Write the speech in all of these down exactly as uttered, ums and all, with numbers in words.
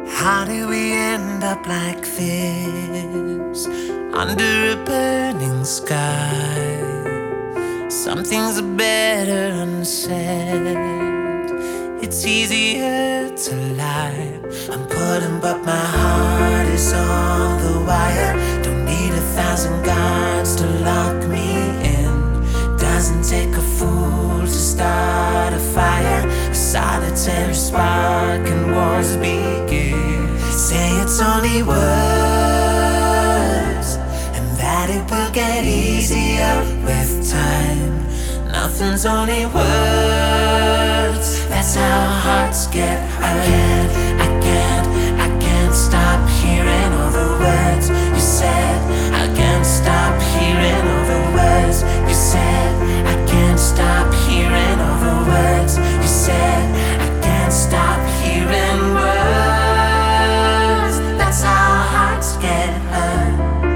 How do we end up like this, under a burning sky? Some things are better unsaid. It's easier to lie. I'm putting, but my heart is on the wire. Don't need a thousand guards to lock me in. Doesn't take a fool to start a fire. A solitary spark and wars begin. Say it's only words, and that it will get easier with time. Nothing's only words. That's how hearts get hurt. I can't, I can't stop hearing all the words you said. I can't stop hearing all the words you said. I can't stop hearing all the words you said. I can't stop hearing words. That's how hearts get hurt.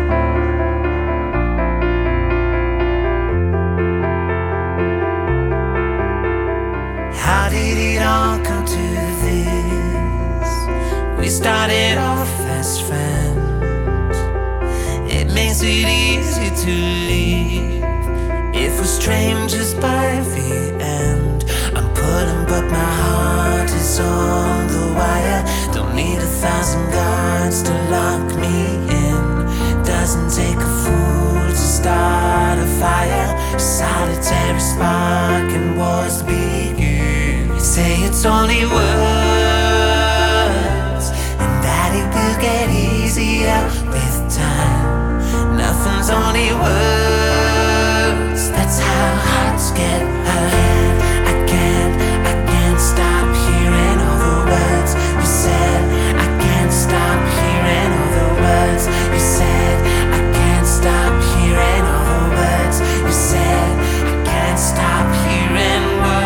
How did it all come to this? We started off as friends. It makes it easy to leave if we're strangers by the end. I'm putting, but my heart is on the wire. Don't need a thousand guards to lock me in. Doesn't take a fool to start a fire. A solitary spark and wars begin. Say it's only words, and that it will get easier with time. Nothing's only words. That's how hearts get hurt. I can't, I can't stop hearing all the words you said. I can't stop hearing all the words you said. I can't stop hearing all the words you said. I can't stop hearing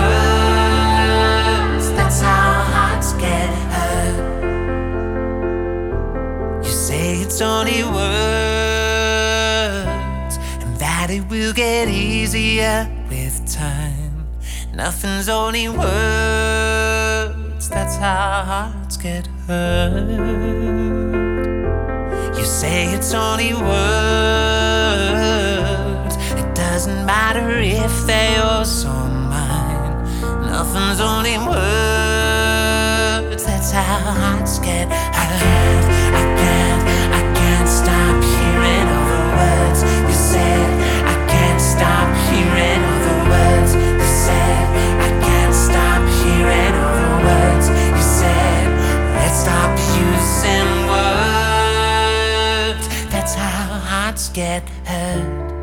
words. That's how hearts get hurt. You say it's only words, and that it will get easier with time. Nothing's only words. That's how hearts get hurt. You say it's only words. It doesn't matter if they're yours or mine. Nothing's only words. That's how hearts get hurt. I can't, I can't, I can't stop hearing all the words you said. I can't stop hearing all the words you said. I can't stop hearing all the words you said. Let's stop using words. That's how hearts get hurt.